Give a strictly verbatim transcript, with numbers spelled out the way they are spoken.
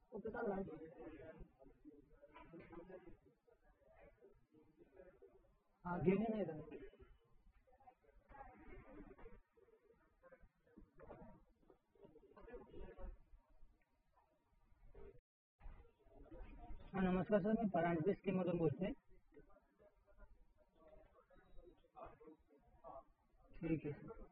Okay sir live. हाँ घेने नहीं था। हाँ नमस्कार सर, मी परांजपे स्कीममधून बोलतोय. ठीक आहे सर.